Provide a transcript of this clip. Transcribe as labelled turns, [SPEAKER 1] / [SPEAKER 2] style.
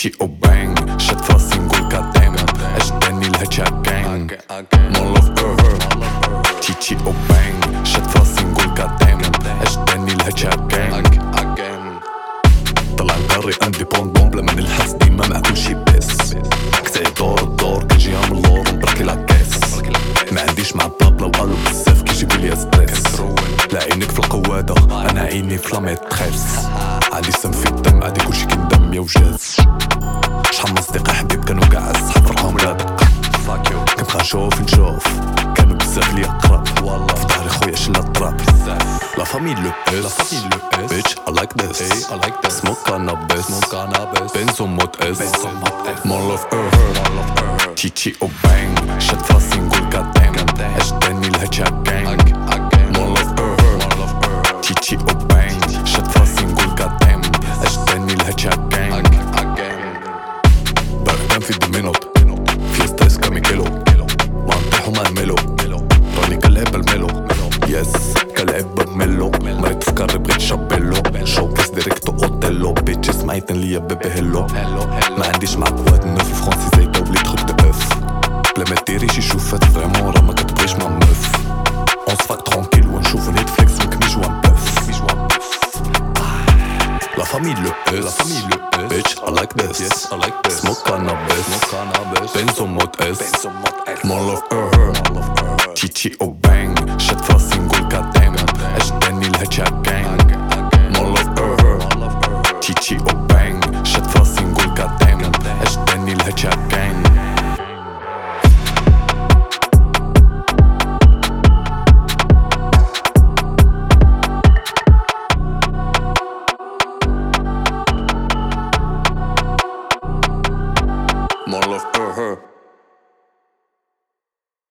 [SPEAKER 1] تيتشي او بانج شد فراسي نقول قدام اجداني الهجا جانج مول اوف ايرث تيتشي او بانج شد فراسي نقول قدام اجداني الهجا جانج طلع نقري انديبوندون بلا ما نلحس ديما مع كل شي بس كتعي دور الدور كنجيها من اللور ونبركي لاكاس ما عنديش مع الطابلة وقالو بزاف كيجيبولي ستريس لا عينيك في القوادة انا عيني في لاميتريس عندي سم في الدم عندي كلشي كندم يا وجاز شحال من صديقة حبيب كانوا قاع صحاب فرقهم لا دقة كنبقى نشوف كانوا بزاف ليا قراب في ظهري خويا شلا الطراب لا فامي لو اس bitch I like this smoke cannabis benzo mod S mall of earth تيتشي او بانج شد فراسي نقول قدام اجداني الهجا جانج mall of earth تيتشي او بانج شد فراسي نقول قدام اجداني الهجا جانج بردان في دومينوت في ستريس كاميكيلو ما نطيحو ما نميلو راني كنلعب الميلو يس كنلعب بميلو مريت في كاري بغيت شابيلو شو بس ديريكتو اوتيلو بيتشي سمعيتن ليا بيبي هيلو ما عنديش معاك واد نو في فرونسي زي دولي تخوك دو اف بلا ما ديري شي شوفات فريمون راه ما كتبغيش مع مف اون سفاك ترونكيل ونشوفو نيتفليكس ونكني جوان بف La famille le S, bitch, I like this, smoke cannabis, benzo mod S, mall of earth, تيتشي او بانج شد فراسي نقول قدام اجداني الهجا جانج mall of earth, تيتشي او بانج شد فراسي نقول قدام اجداني الهجا جانج